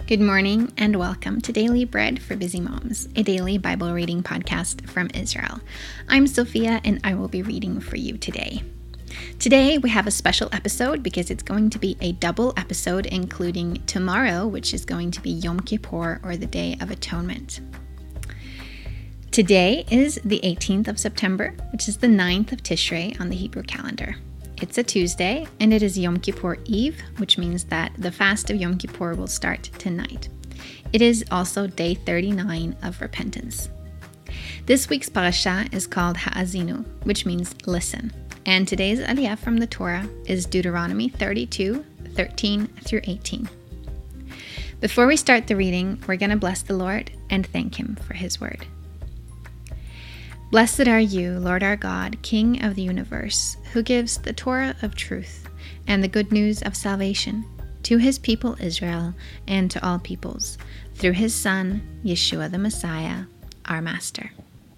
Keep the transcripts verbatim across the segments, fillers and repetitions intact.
Good morning and welcome to Daily Bread for Busy Moms, a daily Bible reading podcast from Israel. I'm Sophia and I will be reading for you today. Today we have a special episode because it's going to be a double episode, including tomorrow, which is going to be Yom Kippur, or the Day of Atonement. Today is the eighteenth of September, which is the ninth of Tishrei on the Hebrew calendar. It's a Tuesday, and it is Yom Kippur Eve, which means that the fast of Yom Kippur will start tonight. It is also day thirty-nine of repentance. This week's parasha is called Ha'azinu, which means listen, and today's aliyah from the Torah is Deuteronomy thirty-two, thirteen through eighteen. Before we start the reading, we're going to bless the Lord and thank Him for His word. Blessed are you, Lord our God, King of the universe, who gives the Torah of truth and the good news of salvation to His people Israel and to all peoples, through His Son, Yeshua the Messiah, our Master.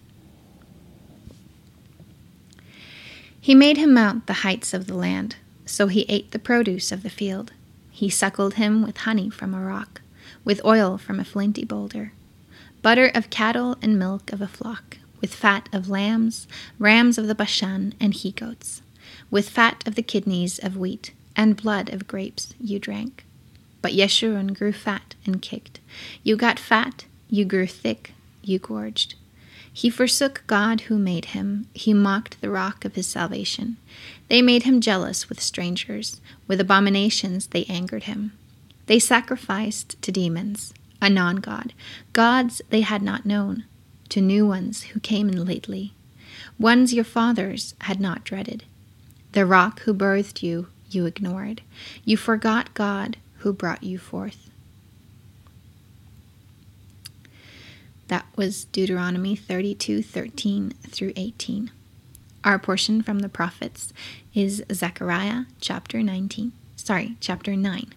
He made him mount the heights of the land, so he ate the produce of the field. He suckled him with honey from a rock, with oil from a flinty boulder, butter of cattle and milk of a flock, with fat of lambs, rams of the Bashan, and he-goats, with fat of the kidneys of wheat, and blood of grapes you drank. But Yeshurun grew fat and kicked. You got fat, you grew thick, you gorged. He forsook God who made him. He mocked the rock of his salvation. They made him jealous with strangers. With abominations they angered him. They sacrificed to demons, a non-God, gods they had not known, to new ones who came in lately, ones your fathers had not dreaded. The rock who birthed you, you ignored. You forgot God who brought you forth. That was Deuteronomy thirty-two, thirteen through eighteen. Our portion from the prophets is Zechariah chapter nineteen. Sorry, chapter nine.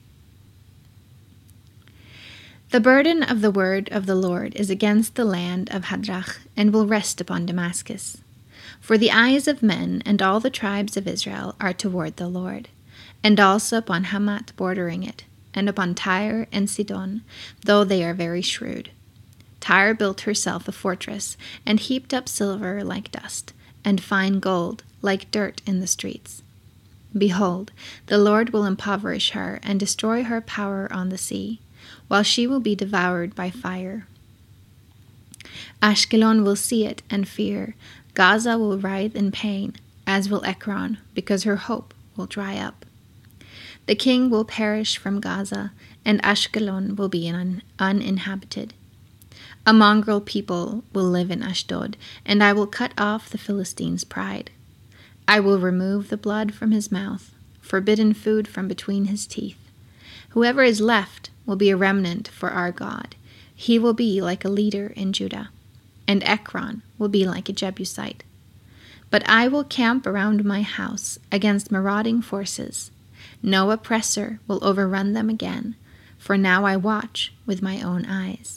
The burden of the word of the Lord is against the land of Hadrach, and will rest upon Damascus. For the eyes of men and all the tribes of Israel are toward the Lord, and also upon Hamat bordering it, and upon Tyre and Sidon, though they are very shrewd. Tyre built herself a fortress, and heaped up silver like dust, and fine gold like dirt in the streets. Behold, the Lord will impoverish her, and destroy her power on the sea, while she will be devoured by fire. Ashkelon will see it and fear. Gaza will writhe in pain, as will Ekron, because her hope will dry up. The king will perish from Gaza, and Ashkelon will be un- uninhabited. A mongrel people will live in Ashdod, and I will cut off the Philistines' pride. I will remove the blood from his mouth, forbidden food from between his teeth. Whoever is left will be a remnant for our God. He will be like a leader in Judah, and Ekron will be like a Jebusite. But I will camp around my house against marauding forces. No oppressor will overrun them again, for now I watch with my own eyes.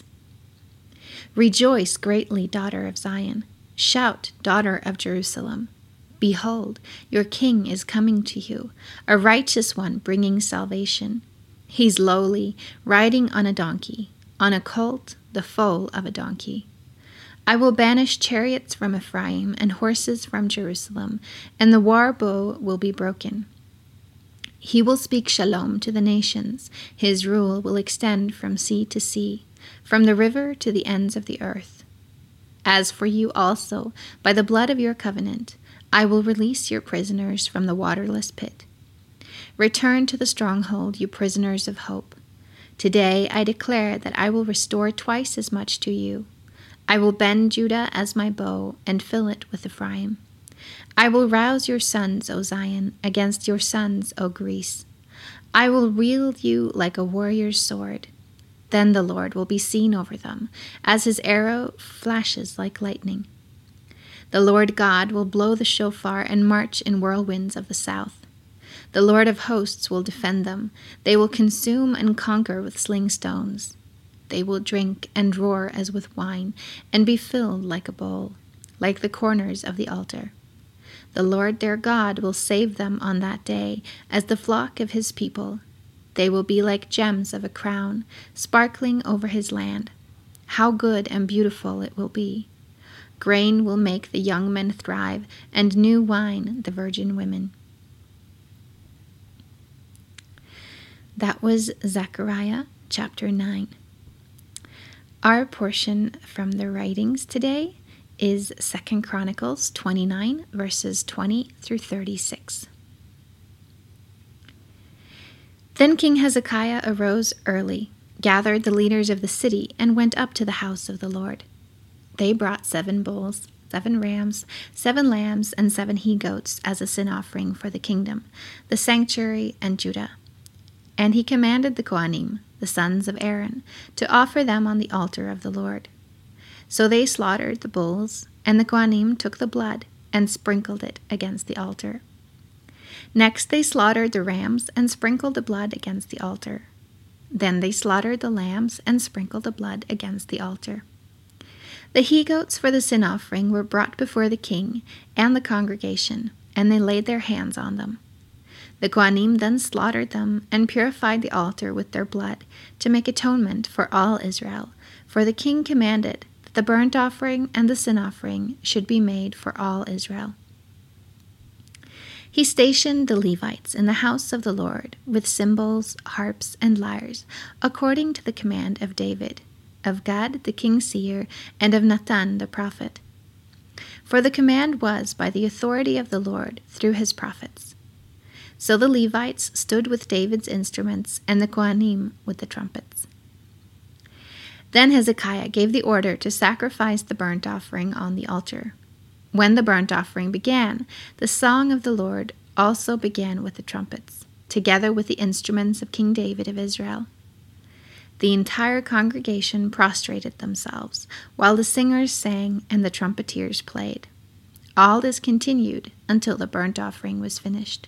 Rejoice greatly, daughter of Zion. Shout, daughter of Jerusalem. Behold, your king is coming to you, a righteous one bringing salvation. He's lowly, riding on a donkey, on a colt, the foal of a donkey. I will banish chariots from Ephraim and horses from Jerusalem, and the war bow will be broken. He will speak shalom to the nations. His rule will extend from sea to sea, from the river to the ends of the earth. As for you also, by the blood of your covenant, I will release your prisoners from the waterless pit. Return to the stronghold, you prisoners of hope. Today I declare that I will restore twice as much to you. I will bend Judah as my bow and fill it with Ephraim. I will rouse your sons, O Zion, against your sons, O Greece. I will wield you like a warrior's sword. Then the Lord will be seen over them, as his arrow flashes like lightning. The Lord God will blow the shofar and march in whirlwinds of the south. The Lord of hosts will defend them. They will consume and conquer with sling stones. They will drink and roar as with wine, and be filled like a bowl, like the corners of the altar. The Lord their God will save them on that day as the flock of his people. They will be like gems of a crown, sparkling over his land. How good and beautiful it will be. Grain will make the young men thrive, and new wine the virgin women. That was Zechariah chapter nine. Our portion from the writings today is Second Chronicles twenty-nine, verses twenty through thirty-six. Then King Hezekiah arose early, gathered the leaders of the city, and went up to the house of the Lord. They brought seven bulls, seven rams, seven lambs, and seven he-goats as a sin offering for the kingdom, the sanctuary, and Judah. And he commanded the Kohanim, the sons of Aaron, to offer them on the altar of the Lord. So they slaughtered the bulls, and the Kohanim took the blood and sprinkled it against the altar. Next they slaughtered the rams and sprinkled the blood against the altar. Then they slaughtered the lambs and sprinkled the blood against the altar. The he-goats for the sin offering were brought before the king and the congregation, and they laid their hands on them. The Kohanim then slaughtered them and purified the altar with their blood to make atonement for all Israel, for the king commanded that the burnt offering and the sin offering should be made for all Israel. He stationed the Levites in the house of the Lord with cymbals, harps, and lyres, according to the command of David, of Gad the king's seer, and of Nathan the prophet. For the command was by the authority of the Lord through his prophets. So the Levites stood with David's instruments, and the Kohanim with the trumpets. Then Hezekiah gave the order to sacrifice the burnt offering on the altar. When the burnt offering began, the song of the Lord also began with the trumpets, together with the instruments of King David of Israel. The entire congregation prostrated themselves, while the singers sang and the trumpeters played. All this continued until the burnt offering was finished.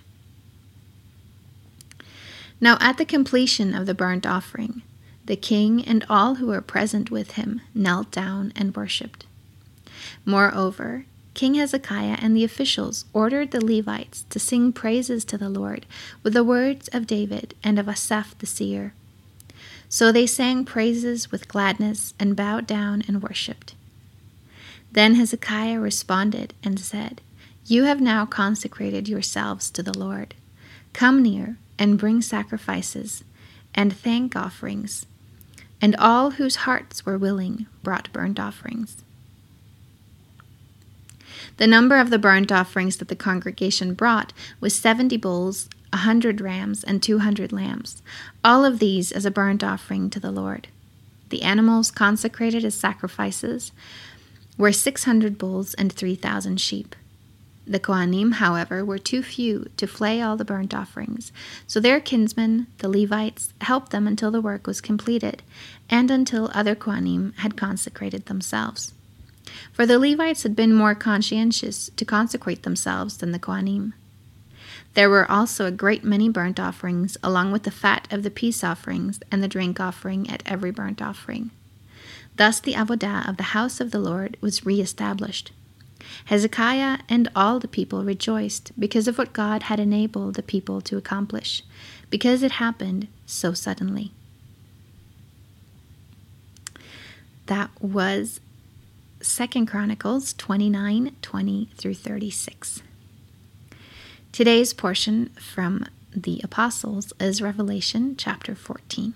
Now at the completion of the burnt offering, the king and all who were present with him knelt down and worshipped. Moreover, King Hezekiah and the officials ordered the Levites to sing praises to the Lord with the words of David and of Asaph the seer. So they sang praises with gladness and bowed down and worshipped. Then Hezekiah responded and said, "You have now consecrated yourselves to the Lord. Come near and bring sacrifices and thank offerings." And all whose hearts were willing brought burnt offerings. The number of the burnt offerings that the congregation brought was seventy bulls, a hundred rams, and two hundred lambs, all of these as a burnt offering to the Lord. The animals consecrated as sacrifices were six hundred bulls and three thousand sheep. The Kohanim, however, were too few to flay all the burnt offerings, so their kinsmen, the Levites, helped them until the work was completed, and until other Kohanim had consecrated themselves. For the Levites had been more conscientious to consecrate themselves than the Kohanim. There were also a great many burnt offerings, along with the fat of the peace offerings and the drink offering at every burnt offering. Thus the avodah of the house of the Lord was re-established. Hezekiah and all the people rejoiced because of what God had enabled the people to accomplish, because it happened so suddenly. That was Second Chronicles twenty-nine, twenty through thirty-six. Today's portion from the Apostles is Revelation chapter fourteen.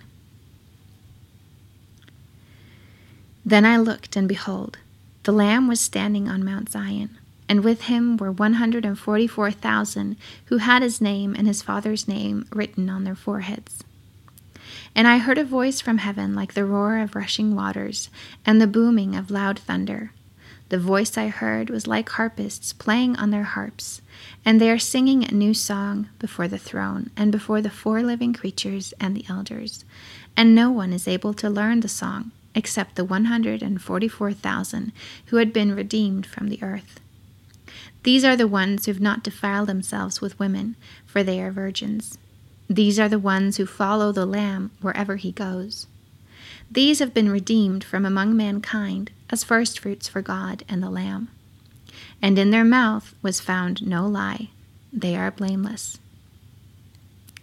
Then I looked, and behold, the Lamb was standing on Mount Zion, and with him were one hundred forty-four thousand who had his name and his Father's name written on their foreheads. And I heard a voice from heaven like the roar of rushing waters and the booming of loud thunder. The voice I heard was like harpists playing on their harps, and they are singing a new song before the throne and before the four living creatures and the elders. And no one is able to learn the song except the one hundred forty-four thousand who had been redeemed from the earth. These are the ones who have not defiled themselves with women, for they are virgins. These are the ones who follow the Lamb wherever he goes. These have been redeemed from among mankind as firstfruits for God and the Lamb. And in their mouth was found no lie. They are blameless.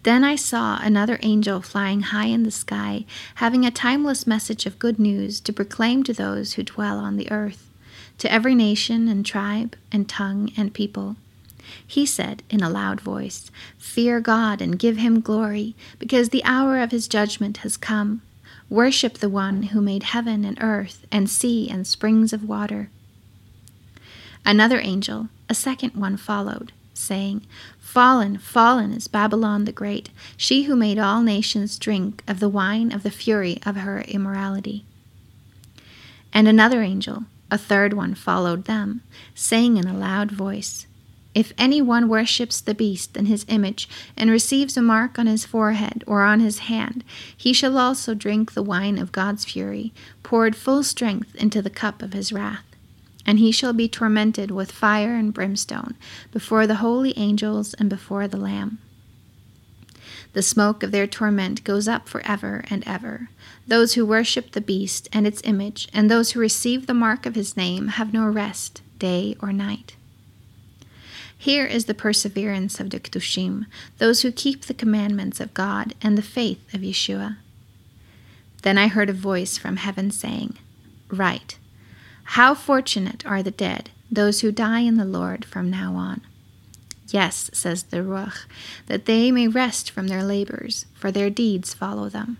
Then I saw another angel flying high in the sky, having a timeless message of good news to proclaim to those who dwell on the earth, to every nation and tribe and tongue and people. He said in a loud voice, "Fear God and give him glory, because the hour of his judgment has come. Worship the one who made heaven and earth and sea and springs of water." Another angel, a second one, followed, saying, "Fallen, fallen is Babylon the Great, she who made all nations drink of the wine of the fury of her immorality." And another angel, a third one, followed them, saying in a loud voice, "If anyone worships the beast and his image, and receives a mark on his forehead or on his hand, he shall also drink the wine of God's fury, poured full strength into the cup of his wrath. And he shall be tormented with fire and brimstone before the holy angels and before the Lamb. The smoke of their torment goes up forever and ever. Those who worship the beast and its image, and those who receive the mark of his name, have no rest, day or night. Here is the perseverance of the Ketushim, those who keep the commandments of God and the faith of Yeshua. Then I heard a voice from heaven saying, "Write, how fortunate are the dead, those who die in the Lord from now on. Yes, says the Ruach, that they may rest from their labors, for their deeds follow them."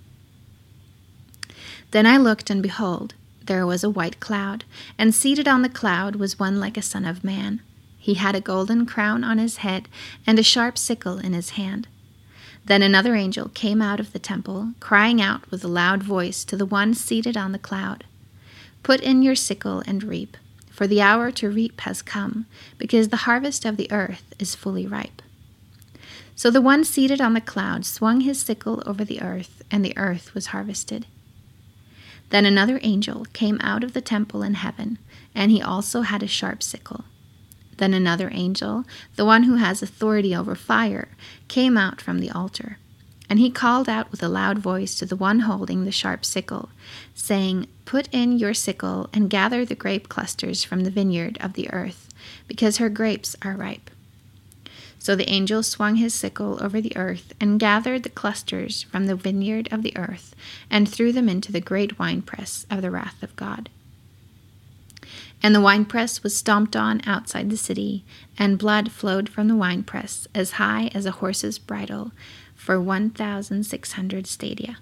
Then I looked, and behold, there was a white cloud, and seated on the cloud was one like a son of man. He had a golden crown on his head, and a sharp sickle in his hand. Then another angel came out of the temple, crying out with a loud voice to the one seated on the cloud, "Put in your sickle and reap, for the hour to reap has come, because the harvest of the earth is fully ripe." So the one seated on the cloud swung his sickle over the earth, and the earth was harvested. Then another angel came out of the temple in heaven, and he also had a sharp sickle. Then another angel, the one who has authority over fire, came out from the altar. And he called out with a loud voice to the one holding the sharp sickle, saying, "Put in your sickle and gather the grape clusters from the vineyard of the earth, because her grapes are ripe." So the angel swung his sickle over the earth and gathered the clusters from the vineyard of the earth and threw them into the great winepress of the wrath of God. And the winepress was stomped on outside the city, and blood flowed from the winepress as high as a horse's bridle, for one thousand six hundred stadia.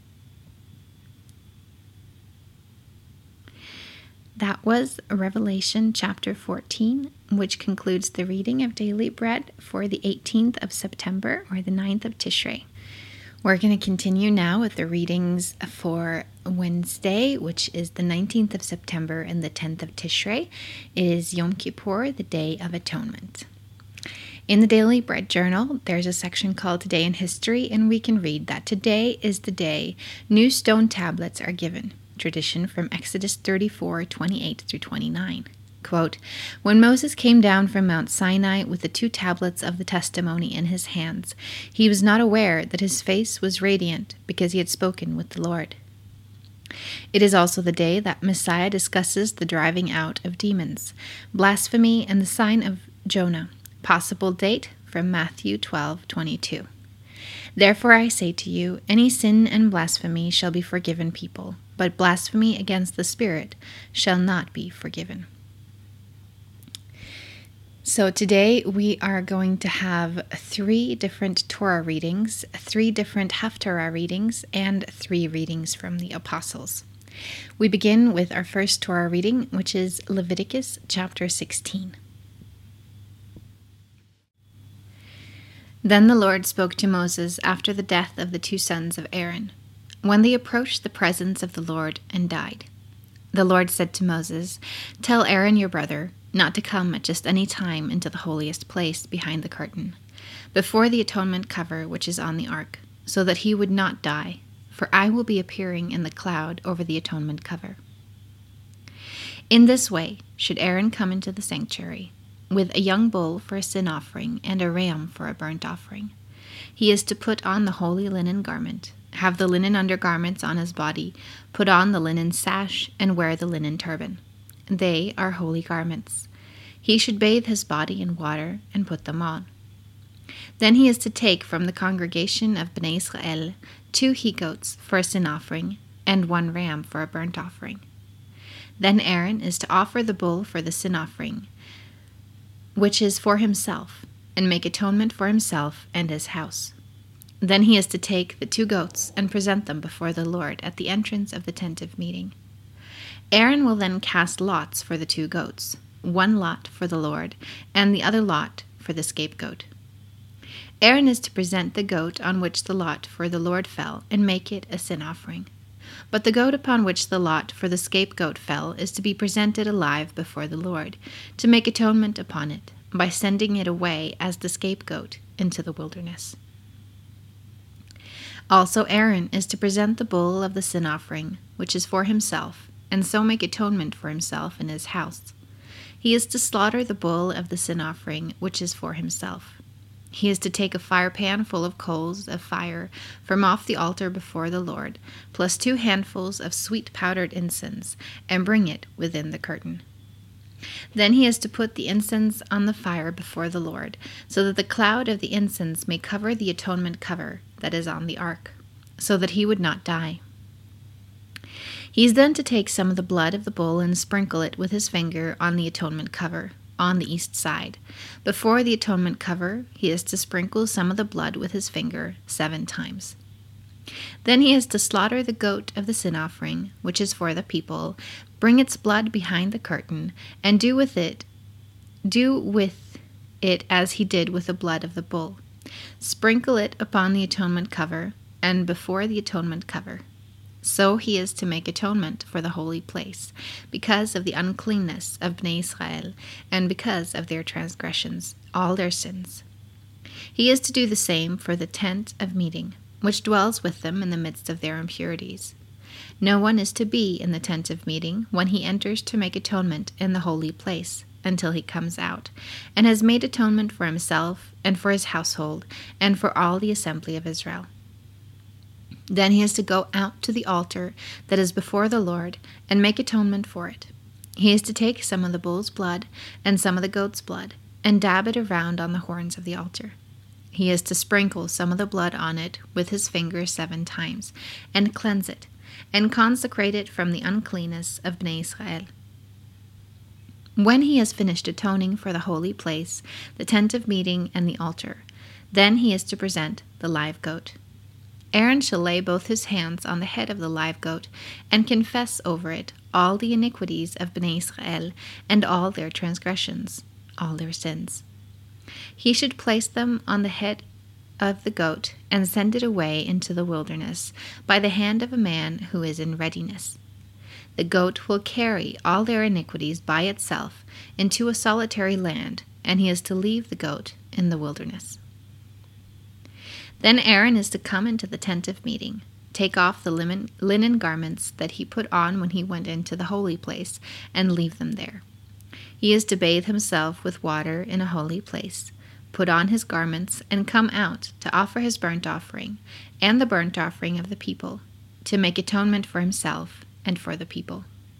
That was Revelation chapter fourteen, which concludes the reading of Daily Bread for the eighteenth of September, or the ninth of Tishrei. We're going to continue now with the readings for Wednesday, which is the nineteenth of September and the tenth of Tishrei. It is Yom Kippur, the Day of Atonement. In the Daily Bread Journal, there's a section called Today in History, and we can read that today is the day new stone tablets are given, tradition from Exodus thirty-four, twenty-eight through twenty-nine. Quote, "When Moses came down from Mount Sinai with the two tablets of the testimony in his hands, he was not aware that his face was radiant because he had spoken with the Lord." It is also the day that Messiah discusses the driving out of demons, blasphemy, and the sign of Jonah. Possible date from Matthew twelve, twenty-two. "Therefore I say to you, any sin and blasphemy shall be forgiven people, but blasphemy against the Spirit shall not be forgiven." So today we are going to have three different Torah readings, three different Haftarah readings, and three readings from the Apostles. We begin with our first Torah reading, which is Leviticus chapter sixteen. Then the Lord spoke to Moses after the death of the two sons of Aaron, when they approached the presence of the Lord and died. The Lord said to Moses, "Tell Aaron your brother not to come at just any time into the holiest place behind the curtain, before the atonement cover which is on the ark, so that he would not die, for I will be appearing in the cloud over the atonement cover. In this way should Aaron come into the sanctuary, with a young bull for a sin offering and a ram for a burnt offering. He is to put on the holy linen garment, have the linen undergarments on his body, put on the linen sash, and wear the linen turban. They are holy garments. He should bathe his body in water and put them on. Then he is to take from the congregation of Bnei Israel two he-goats for a sin offering, and one ram for a burnt offering. Then Aaron is to offer the bull for the sin offering, which is for himself, and make atonement for himself and his house. Then he is to take the two goats and present them before the Lord at the entrance of the tent of meeting. Aaron will then cast lots for the two goats, one lot for the Lord, and the other lot for the scapegoat. Aaron is to present the goat on which the lot for the Lord fell and make it a sin offering. But the goat upon which the lot for the scapegoat fell is to be presented alive before the Lord, to make atonement upon it, by sending it away as the scapegoat into the wilderness. Also Aaron is to present the bull of the sin offering, which is for himself, and so make atonement for himself and his house. He is to slaughter the bull of the sin offering, which is for himself. He is to take a firepan full of coals of fire from off the altar before the Lord, plus two handfuls of sweet powdered incense, and bring it within the curtain. Then he is to put the incense on the fire before the Lord, so that the cloud of the incense may cover the atonement cover that is on the ark, so that he would not die. He is then to take some of the blood of the bull and sprinkle it with his finger on the atonement cover, on the east side. Before the atonement cover, he is to sprinkle some of the blood with his finger seven times. Then he is to slaughter the goat of the sin offering, which is for the people, bring its blood behind the curtain, and do with it, do with it as he did with the blood of the bull. Sprinkle it upon the atonement cover, and before the atonement cover. So he is to make atonement for the holy place, because of the uncleanness of Bnei Israel, and because of their transgressions, all their sins. He is to do the same for the tent of meeting, which dwells with them in the midst of their impurities. No one is to be in the tent of meeting when he enters to make atonement in the holy place, until he comes out, and has made atonement for himself, and for his household, and for all the assembly of Israel. Then he is to go out to the altar that is before the Lord, and make atonement for it. He is to take some of the bull's blood and some of the goat's blood, and dab it around on the horns of the altar. He is to sprinkle some of the blood on it with his finger seven times, and cleanse it, and consecrate it from the uncleanness of Bnei Israel. When he has finished atoning for the holy place, the tent of meeting, and the altar, then he is to present the live goat. Aaron shall lay both his hands on the head of the live goat, and confess over it all the iniquities of Bnei Israel, and all their transgressions, all their sins. He should place them on the head of the goat, and send it away into the wilderness, by the hand of a man who is in readiness. The goat will carry all their iniquities by itself into a solitary land, and he is to leave the goat in the wilderness. Then Aaron is to come into the tent of meeting, take off the linen, linen garments that he put on when he went into the holy place, and leave them there. He is to bathe himself with water in a holy place, put on his garments, and come out to offer his burnt offering, and the burnt offering of the people, to make atonement for himself and for the people.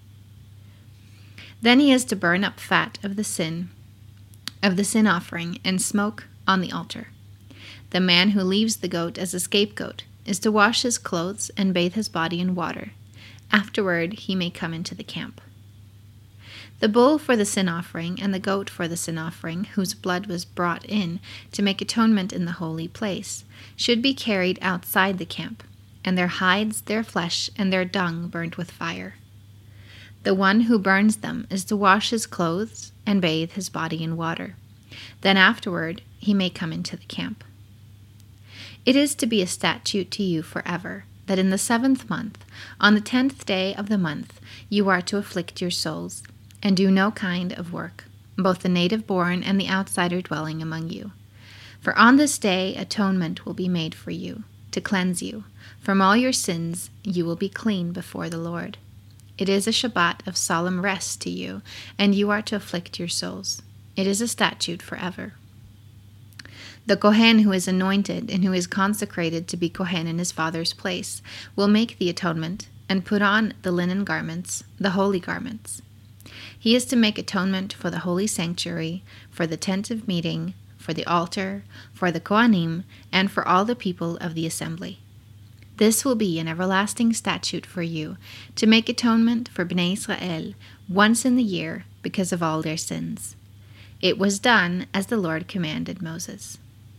Then he is to burn up fat of the sin, of the sin offering, and smoke on the altar. The man who leaves the goat as a scapegoat is to wash his clothes and bathe his body in water. Afterward he may come into the camp. The bull for the sin offering and the goat for the sin offering, whose blood was brought in to make atonement in the holy place, should be carried outside the camp, and their hides, their flesh, and their dung burnt with fire. The one who burns them is to wash his clothes and bathe his body in water. Then afterward he may come into the camp. It is to be a statute to you forever, that in the seventh month, on the tenth day of the month, you are to afflict your souls, and do no kind of work, both the native-born and the outsider dwelling among you. For on this day atonement will be made for you, to cleanse you. From all your sins you will be clean before the Lord. It is a Shabbat of solemn rest to you, and you are to afflict your souls. It is a statute forever. The Kohen who is anointed and who is consecrated to be Kohen in his father's place will make the atonement and put on the linen garments, the holy garments. He is to make atonement for the holy sanctuary, for the tent of meeting, for the altar, for the Kohanim, and for all the people of the assembly. This will be an everlasting statute for you, to make atonement for Bnei Israel once in the year because of all their sins. It was done as the Lord commanded Moses.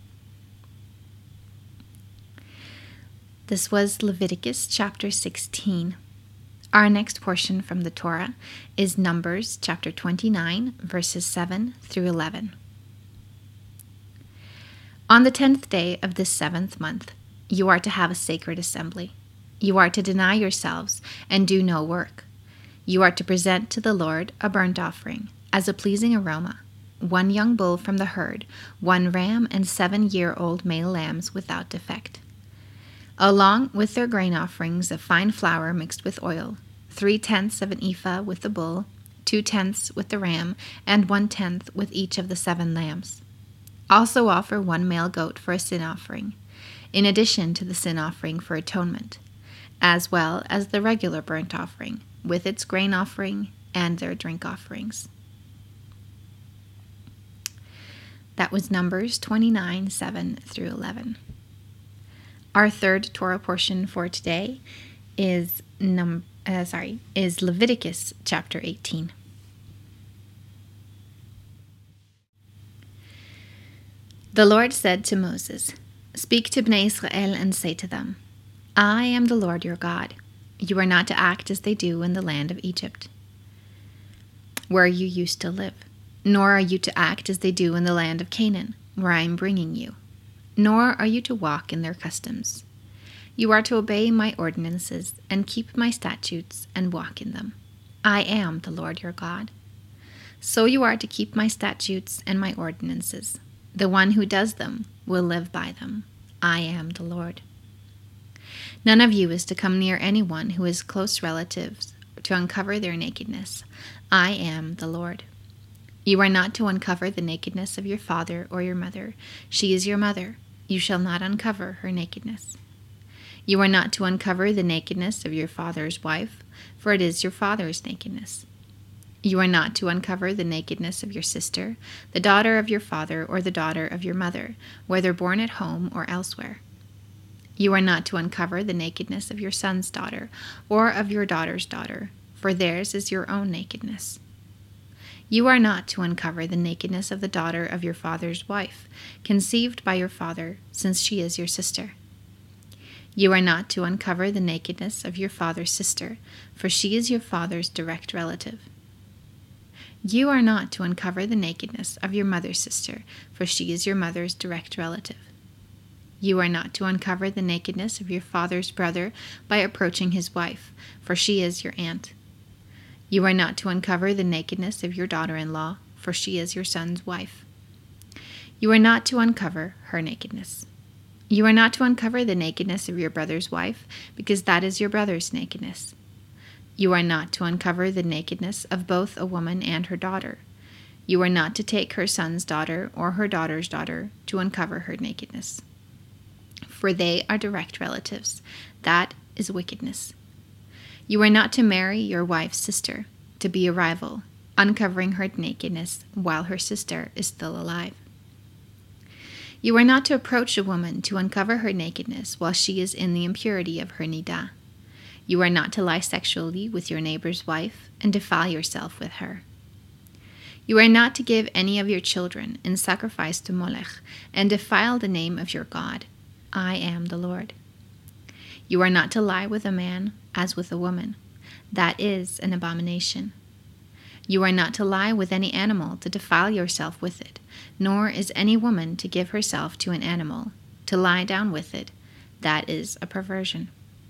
This was Leviticus chapter sixteen. Our next portion from the Torah is Numbers chapter twenty-nine, verses seven through eleven. On the tenth day of this seventh month, you are to have a sacred assembly. You are to deny yourselves and do no work. You are to present to the Lord a burnt offering as a pleasing aroma, one young bull from the herd, one ram, and seven-year-old male lambs without defect, along with their grain offerings of fine flour mixed with oil, three-tenths of an ephah with the bull, two-tenths with the ram, and one-tenth with each of the seven lambs. Also offer one male goat for a sin offering, in addition to the sin offering for atonement, as well as the regular burnt offering, with its grain offering and their drink offerings. That was Numbers twenty-nine, seven through eleven. Our third Torah portion for today is num uh, sorry is Leviticus chapter eighteen. The Lord said to Moses, "Speak to Bnei Israel and say to them, I am the Lord your God. You are not to act as they do in the land of Egypt, where you used to live, nor are you to act as they do in the land of Canaan, where I am bringing you, nor are you to walk in their customs. You are to obey my ordinances and keep my statutes and walk in them. I am the Lord your God. So you are to keep my statutes and my ordinances. The one who does them will live by them. I am the Lord. None of you is to come near anyone who is close relatives to uncover their nakedness. I am the Lord. You are not to uncover the nakedness of your father or your mother. She is your mother. You shall not uncover her nakedness. You are not to uncover the nakedness of your father's wife, for it is your father's nakedness. You are not to uncover the nakedness of your sister, the daughter of your father, or the daughter of your mother, whether born at home or elsewhere. You are not to uncover the nakedness of your son's daughter, or of your daughter's daughter, for theirs is your own nakedness. You are not to uncover the nakedness of the daughter of your father's wife, conceived by your father, since she is your sister. You are not to uncover the nakedness of your father's sister, for she is your father's direct relative. You are not to uncover the nakedness of your mother's sister, for she is your mother's direct relative. You are not to uncover the nakedness of your father's brother by approaching his wife, for she is your aunt. You are not to uncover the nakedness of your daughter-in-law, for she is your son's wife. You are not to uncover her nakedness. You are not to uncover the nakedness of your brother's wife, because that is your brother's nakedness. You are not to uncover the nakedness of both a woman and her daughter. You are not to take her son's daughter or her daughter's daughter to uncover her nakedness, for they are direct relatives. That is wickedness. You are not to marry your wife's sister, to be a rival, uncovering her nakedness while her sister is still alive. You are not to approach a woman to uncover her nakedness while she is in the impurity of her nidah. You are not to lie sexually with your neighbor's wife and defile yourself with her. You are not to give any of your children in sacrifice to Molech and defile the name of your God. I am the Lord. You are not to lie with a man as with a woman. That is an abomination. You are not to lie with any animal to defile yourself with it, nor is any woman to give herself to an animal, to lie down with it. That is a perversion.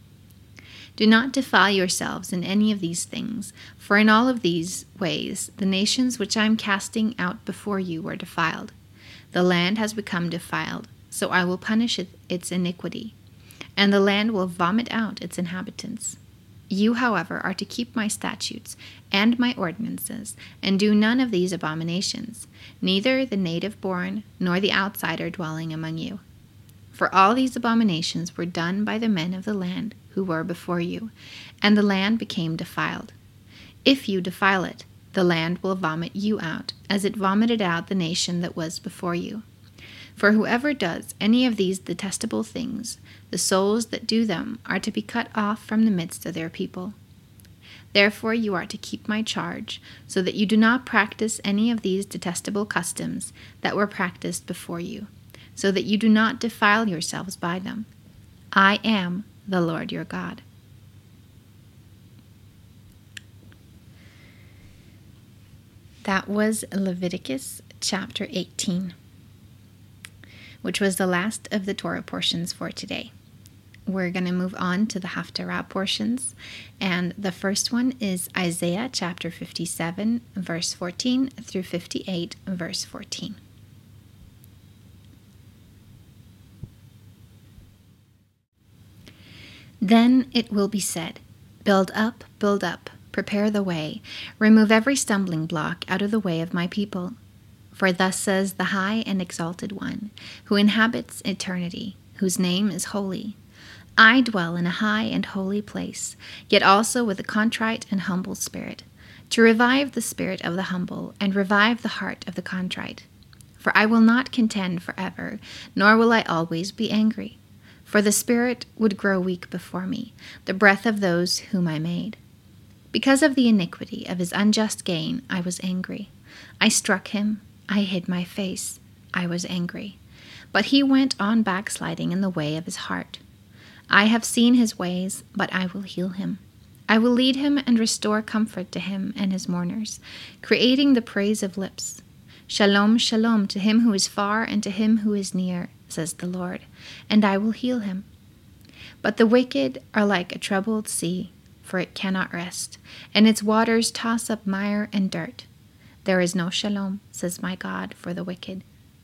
Do not defile yourselves in any of these things, for in all of these ways the nations which I am casting out before you were defiled. The land has become defiled, so I will punish it, its iniquity, and the land will vomit out its inhabitants. You, however, are to keep my statutes and my ordinances, and do none of these abominations, neither the native-born nor the outsider dwelling among you. For all these abominations were done by the men of the land who were before you, and the land became defiled. If you defile it, the land will vomit you out, as it vomited out the nation that was before you. For whoever does any of these detestable things, the souls that do them are to be cut off from the midst of their people. Therefore you are to keep my charge, so that you do not practice any of these detestable customs that were practiced before you, so that you do not defile yourselves by them. I am the Lord your God. That was Leviticus chapter eighteen, which was the last of the Torah portions for today. We're going to move on to the Haftarah portions, and the first one is Isaiah chapter fifty-seven, verse fourteen through fifty-eight, verse fourteen. Then it will be said, build up, build up, prepare the way, remove every stumbling block out of the way of my people. For thus says the high and exalted one, who inhabits eternity, whose name is holy. I dwell in a high and holy place, yet also with a contrite and humble spirit, to revive the spirit of the humble and revive the heart of the contrite. For I will not contend forever, nor will I always be angry. For the spirit would grow weak before me, the breath of those whom I made. Because of the iniquity of his unjust gain, I was angry. I struck him, I hid my face, I was angry. But he went on backsliding in the way of his heart. I have seen his ways, but I will heal him. I will lead him and restore comfort to him and his mourners, creating the praise of lips. Shalom, shalom to him who is far and to him who is near, says the Lord, and I will heal him. But the wicked are like a troubled sea, for it cannot rest, and its waters toss up mire and dirt. There is no shalom, says my God, for the wicked.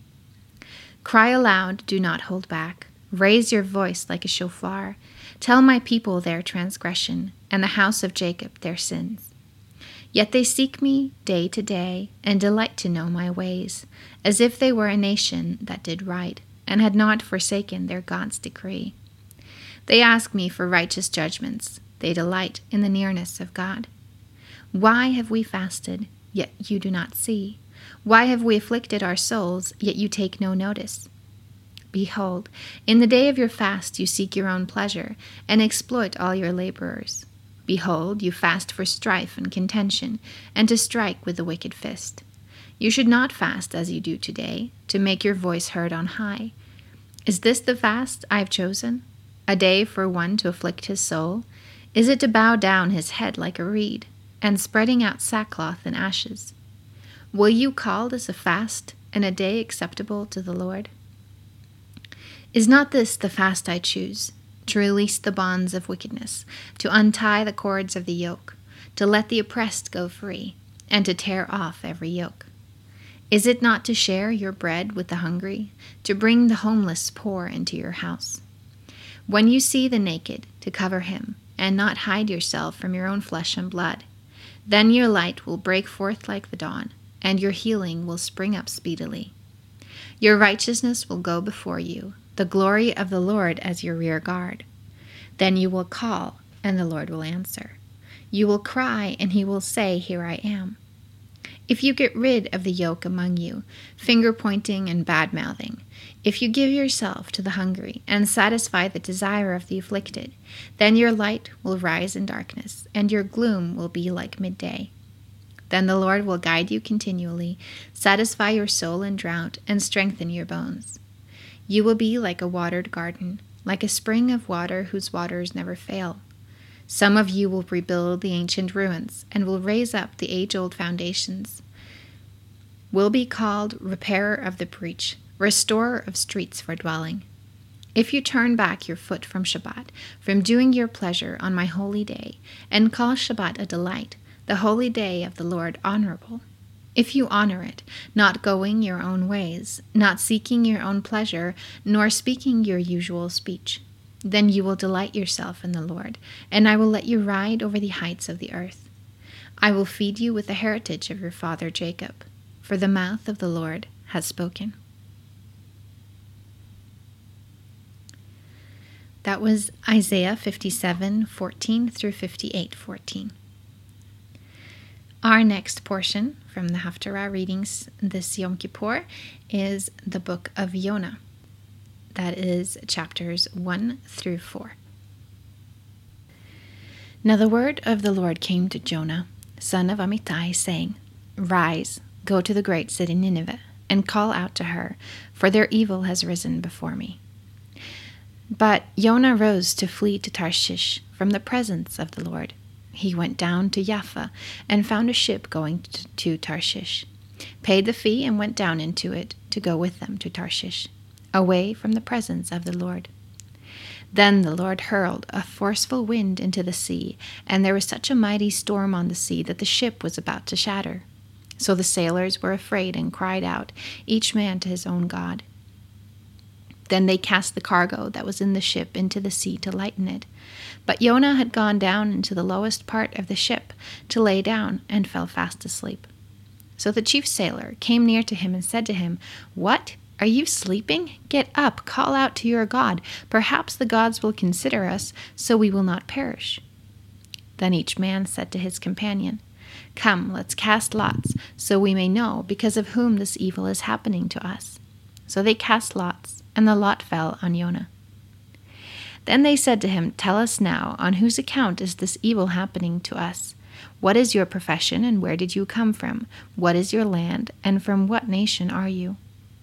Cry aloud, do not hold back. Raise your voice like a shofar. Tell my people their transgression, and the house of Jacob their sins. Yet they seek me day to day, and delight to know my ways, as if they were a nation that did right, and had not forsaken their God's decree. They ask me for righteous judgments. They delight in the nearness of God. Why have we fasted, yet you do not see? Why have we afflicted our souls, yet you take no notice? Behold, in the day of your fast you seek your own pleasure, and exploit all your laborers. Behold, you fast for strife and contention, and to strike with the wicked fist. You should not fast as you do today, to make your voice heard on high. Is this the fast I have chosen? A day for one to afflict his soul? Is it to bow down his head like a reed, and spreading out sackcloth and ashes? Will you call this a fast, and a day acceptable to the Lord? Is not this the fast I choose, to release the bonds of wickedness, to untie the cords of the yoke, to let the oppressed go free, and to tear off every yoke? Is it not to share your bread with the hungry, to bring the homeless poor into your house? When you see the naked, to cover him, and not hide yourself from your own flesh and blood, then your light will break forth like the dawn, and your healing will spring up speedily. Your righteousness will go before you, the glory of the Lord as your rear guard. Then you will call, and the Lord will answer. You will cry, and he will say, Here I am. If you get rid of the yoke among you, finger-pointing and bad-mouthing, if you give yourself to the hungry and satisfy the desire of the afflicted, then your light will rise in darkness, and your gloom will be like midday. Then the Lord will guide you continually, satisfy your soul in drought, and strengthen your bones. You will be like a watered garden, like a spring of water whose waters never fail. Some of you will rebuild the ancient ruins and will raise up the age-old foundations. Will be called repairer of the breach, restorer of streets for dwelling. If you turn back your foot from Shabbat, from doing your pleasure on my holy day, and call Shabbat a delight, the holy day of the Lord honorable, if you honor it, not going your own ways, not seeking your own pleasure, nor speaking your usual speech, then you will delight yourself in the Lord, and I will let you ride over the heights of the earth. I will feed you with the heritage of your father Jacob, for the mouth of the Lord has spoken. That was Isaiah fifty-seven, fourteen through fifty-eight, fourteen. Our next portion from the Haftarah readings this Yom Kippur is the book of Yonah. That is chapters one through four. Now the word of the Lord came to Jonah, son of Amittai, saying, Rise, go to the great city Nineveh, and call out to her, for their evil has risen before me. But Jonah rose to flee to Tarshish from the presence of the Lord. He went down to Jaffa and found a ship going to, to Tarshish, paid the fee and went down into it to go with them to Tarshish, away from the presence of the Lord. Then the Lord hurled a forceful wind into the sea, and there was such a mighty storm on the sea that the ship was about to shatter. So the sailors were afraid and cried out, each man to his own god. Then they cast the cargo that was in the ship into the sea to lighten it. But Jonah had gone down into the lowest part of the ship to lay down and fell fast asleep. So the chief sailor came near to him and said to him, What? Are you sleeping? Get up, call out to your God. Perhaps the gods will consider us, so we will not perish. Then each man said to his companion, Come, let's cast lots, so we may know because of whom this evil is happening to us. So they cast lots, and the lot fell on Jonah. Then they said to him, Tell us now, on whose account is this evil happening to us? What is your profession, and where did you come from? What is your land, and from what nation are you?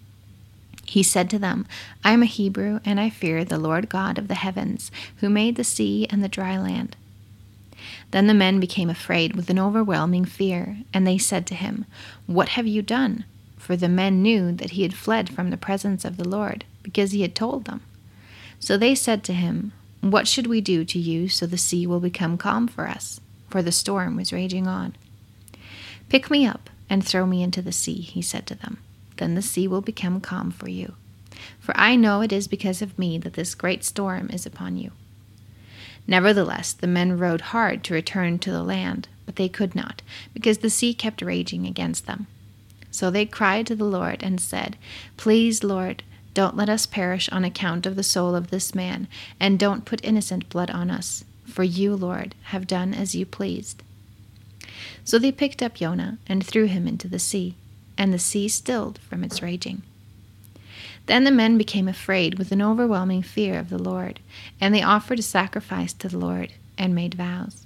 He said to them, I am a Hebrew, and I fear the Lord God of the heavens, who made the sea and the dry land. Then the men became afraid with an overwhelming fear, and they said to him, What have you done? For the men knew that he had fled from the presence of the Lord, because he had told them. So they said to him, What should we do to you so the sea will become calm for us? For the storm was raging on. Pick me up and throw me into the sea, he said to them. Then the sea will become calm for you. For I know it is because of me that this great storm is upon you. Nevertheless, the men rowed hard to return to the land, but they could not, because the sea kept raging against them. So they cried to the Lord and said, Please, Lord, don't let us perish on account of the soul of this man, and don't put innocent blood on us, for you, Lord, have done as you pleased. So they picked up Jonah and threw him into the sea, and the sea stilled from its raging. Then the men became afraid with an overwhelming fear of the Lord, and they offered a sacrifice to the Lord and made vows.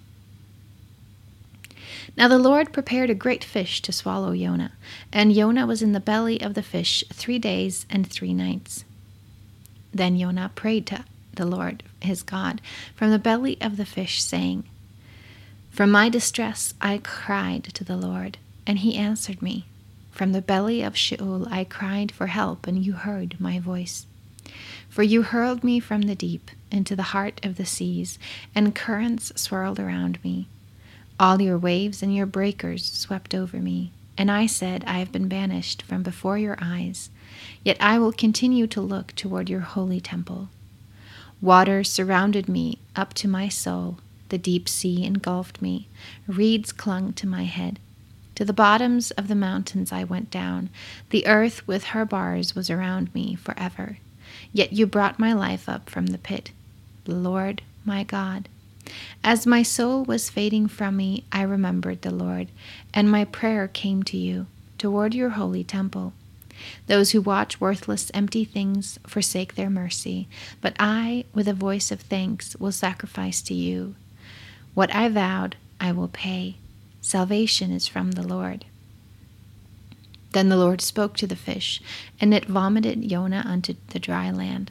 Now the Lord prepared a great fish to swallow Jonah, and Jonah was in the belly of the fish three days and three nights. Then Jonah prayed to the Lord his God from the belly of the fish, saying, From my distress I cried to the Lord, and he answered me. From the belly of Sheol I cried for help, and you heard my voice. For you hurled me from the deep into the heart of the seas, and currents swirled around me. All your waves and your breakers swept over me, and I said, I have been banished from before your eyes, yet I will continue to look toward your holy temple. Waters surrounded me up to my soul, the deep sea engulfed me, reeds clung to my head. To the bottoms of the mountains I went down, the earth with her bars was around me forever. Yet you brought my life up from the pit, the Lord my God. As my soul was fading from me, I remembered the Lord, and my prayer came to you, toward your holy temple. Those who watch worthless, empty things forsake their mercy, but I, with a voice of thanks, will sacrifice to you. What I vowed, I will pay. Salvation is from the Lord. Then the Lord spoke to the fish, and it vomited Jonah unto the dry land.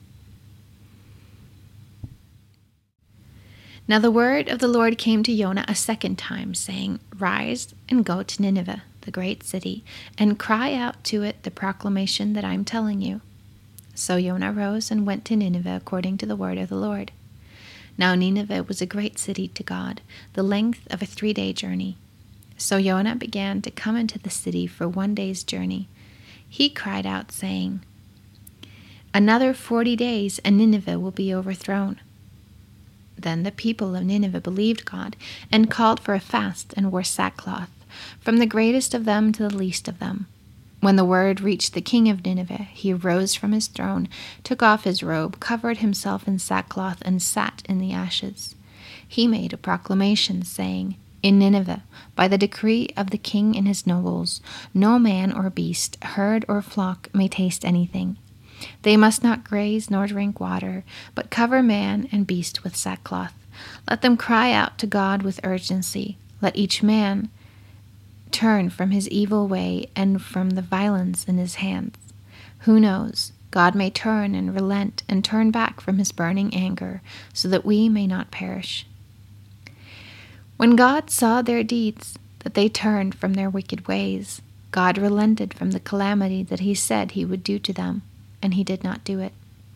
Now the word of the Lord came to Jonah a second time, saying, Rise and go to Nineveh, the great city, and cry out to it the proclamation that I am telling you. So Jonah rose and went to Nineveh according to the word of the Lord. Now Nineveh was a great city to God, the length of a three-day journey. So Jonah began to come into the city for one day's journey. He cried out, saying, Another forty days, and Nineveh will be overthrown. Then the people of Nineveh believed God, and called for a fast, and wore sackcloth, from the greatest of them to the least of them. When the word reached the king of Nineveh, he rose from his throne, took off his robe, covered himself in sackcloth, and sat in the ashes. He made a proclamation, saying, In Nineveh, by the decree of the king and his nobles, no man or beast, herd or flock may taste anything. They must not graze nor drink water, but cover man and beast with sackcloth. Let them cry out to God with urgency. Let each man turn from his evil way and from the violence in his hands. Who knows? God may turn and relent and turn back from his burning anger, so that we may not perish. When God saw their deeds, that they turned from their wicked ways, God relented from the calamity that he said he would do to them, and he did not do it.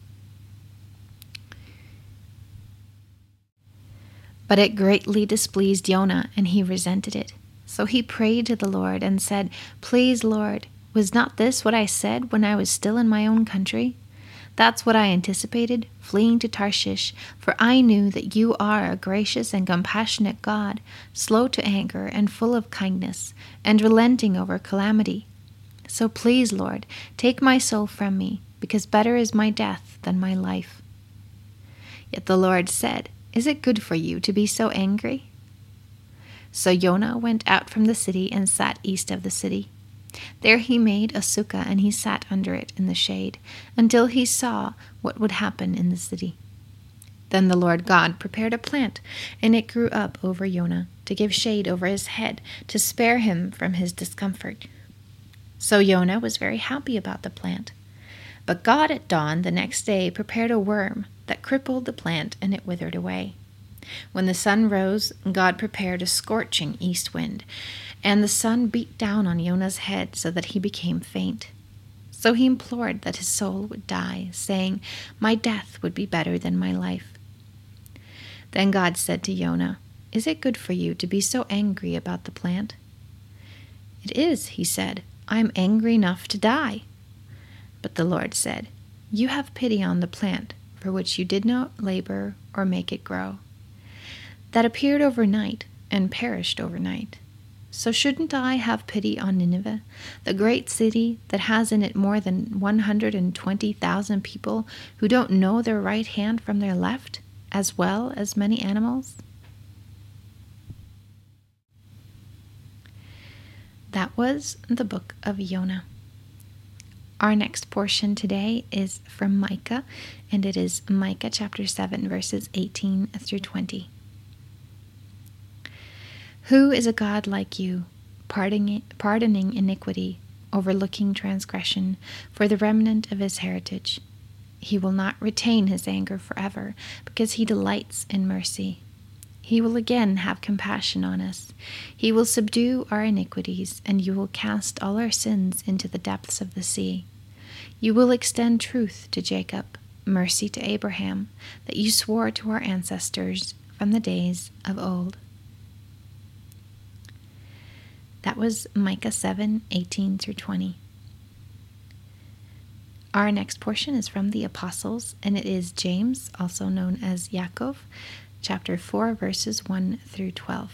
But it greatly displeased Jonah, and he resented it. So he prayed to the Lord and said, "Please, Lord, was not this what I said when I was still in my own country? That's what I anticipated, fleeing to Tarshish, for I knew that you are a gracious and compassionate God, slow to anger and full of kindness, and relenting over calamity. So please, Lord, take my soul from me, because better is my death than my life." Yet the Lord said, "Is it good for you to be so angry?" So Jonah went out from the city and sat east of the city. There he made a sukkah, and he sat under it in the shade, until he saw what would happen in the city. Then the Lord God prepared a plant, and it grew up over Jonah, to give shade over his head, to spare him from his discomfort. So Jonah was very happy about the plant. But God at dawn the next day prepared a worm that crippled the plant, and it withered away. When the sun rose, God prepared a scorching east wind, and the sun beat down on Jonah's head so that he became faint. So he implored that his soul would die, saying, "My death would be better than my life." Then God said to Jonah, "Is it good for you to be so angry about the plant?" "It is," he said. "I am angry enough to die." But the Lord said, "You have pity on the plant, for which you did not labor or make it grow, that appeared overnight and perished overnight. So shouldn't I have pity on Nineveh, the great city that has in it more than one hundred twenty thousand people who don't know their right hand from their left, as well as many animals?" That was the book of Jonah. Our next portion today is from Micah, and it is Micah chapter seven, verses eighteen through twenty. Who is a God like you, pardoning, pardoning iniquity, overlooking transgression for the remnant of his heritage? He will not retain his anger forever, because he delights in mercy. He will again have compassion on us. He will subdue our iniquities, and you will cast all our sins into the depths of the sea. You will extend truth to Jacob, mercy to Abraham, that you swore to our ancestors from the days of old. That was Micah seven, eighteen through twenty. Our next portion is from the Apostles, and it is James, also known as Yaakov, chapter four, verses one through twelve.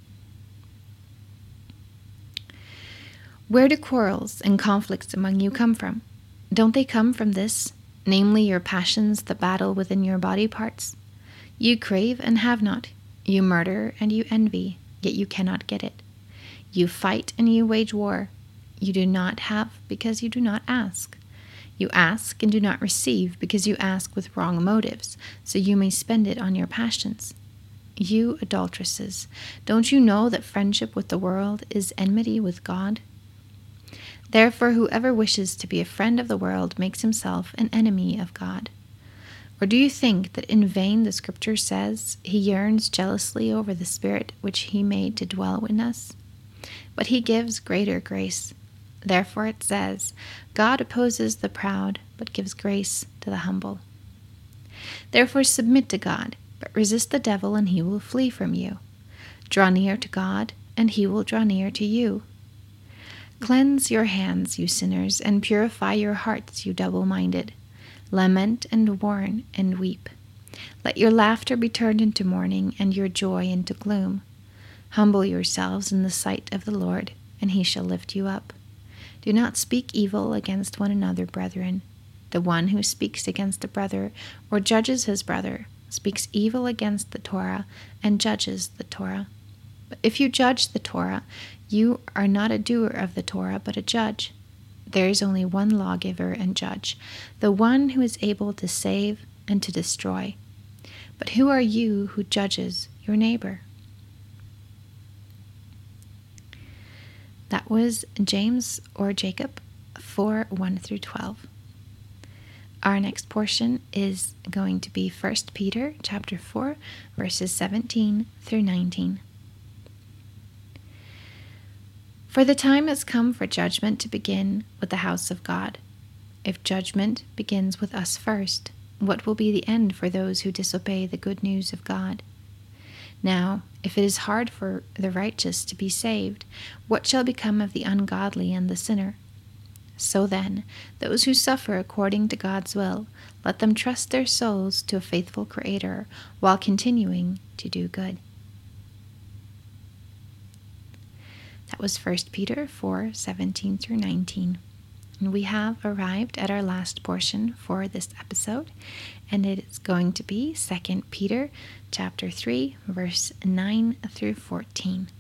Where do quarrels and conflicts among you come from? Don't they come from this, namely your passions that battle within your body parts? You crave and have not. You murder and you envy, yet you cannot get it. You fight and you wage war. You do not have because you do not ask. You ask and do not receive because you ask with wrong motives, so you may spend it on your passions. You adulteresses, don't you know that friendship with the world is enmity with God? Therefore, whoever wishes to be a friend of the world makes himself an enemy of God. Or do you think that in vain the Scripture says, "He yearns jealously over the Spirit which he made to dwell in us"? But he gives greater grace. Therefore it says, "God opposes the proud, but gives grace to the humble." Therefore submit to God, but resist the devil, and he will flee from you. Draw near to God, and he will draw near to you. Cleanse your hands, you sinners, and purify your hearts, you double-minded. Lament and mourn and weep. Let your laughter be turned into mourning, and your joy into gloom. Humble yourselves in the sight of the Lord, and he shall lift you up. Do not speak evil against one another, brethren. The one who speaks against a brother or judges his brother speaks evil against the Torah and judges the Torah. But if you judge the Torah, you are not a doer of the Torah, but a judge. There is only one lawgiver and judge, the one who is able to save and to destroy. But who are you who judges your neighbor? That was James or Jacob four, one through twelve. Our next portion is going to be First Peter chapter four, verses seventeen through nineteen. For the time has come for judgment to begin with the house of God. If judgment begins with us first, what will be the end for those who disobey the good news of God? Now, if it is hard for the righteous to be saved, what shall become of the ungodly and the sinner? So then, those who suffer according to God's will, let them trust their souls to a faithful Creator while continuing to do good. That was First Peter four, seventeen through nineteen. And we have arrived at our last portion for this episode, and it is going to be Second Peter chapter three, verse nine through fourteen.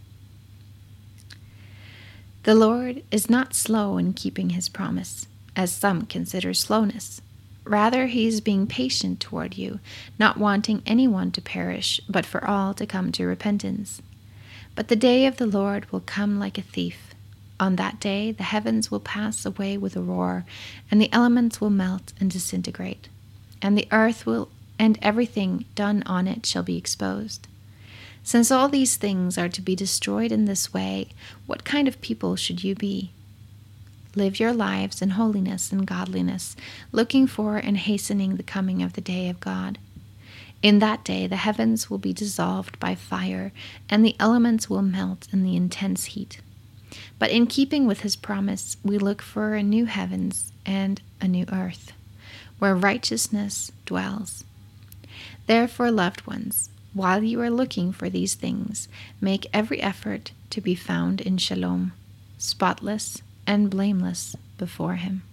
The Lord is not slow in keeping his promise, as some consider slowness. Rather, he is being patient toward you, not wanting anyone to perish, but for all to come to repentance. But the day of the Lord will come like a thief. On that day, the heavens will pass away with a roar, and the elements will melt and disintegrate, and the earth will, and everything done on it shall be exposed. Since all these things are to be destroyed in this way, what kind of people should you be? Live your lives in holiness and godliness, looking for and hastening the coming of the day of God. In that day, the heavens will be dissolved by fire, and the elements will melt in the intense heat. But in keeping with his promise, we look for a new heavens and a new earth, where righteousness dwells. Therefore, loved ones, while you are looking for these things, make every effort to be found in shalom, spotless and blameless before him.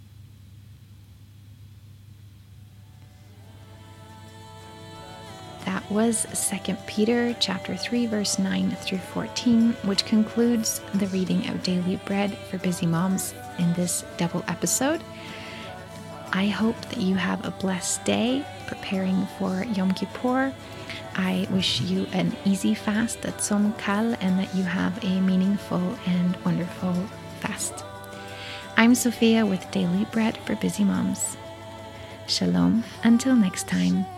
That was Second Peter chapter three, verse nine through fourteen, which concludes the reading of Daily Bread for Busy Moms in this double episode. I hope that you have a blessed day preparing for Yom Kippur. I wish you an easy fast at Tzom Kal, and that you have a meaningful and wonderful fast. I'm Sophia with Daily Bread for Busy Moms. Shalom until next time.